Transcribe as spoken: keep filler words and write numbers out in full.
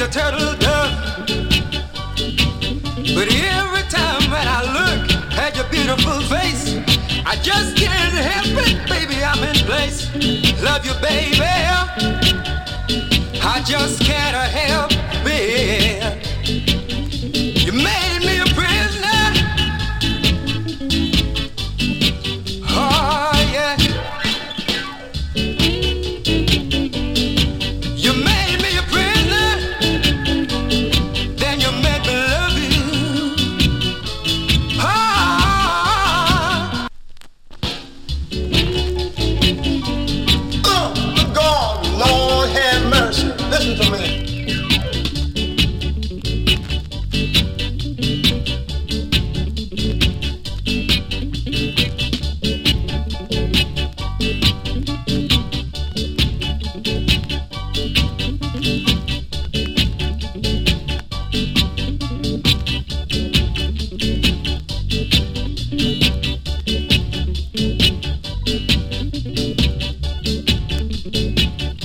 a turtle dove. But every time when I look at your beautiful face, I just can't help it, baby, I'm in place. Love you, baby.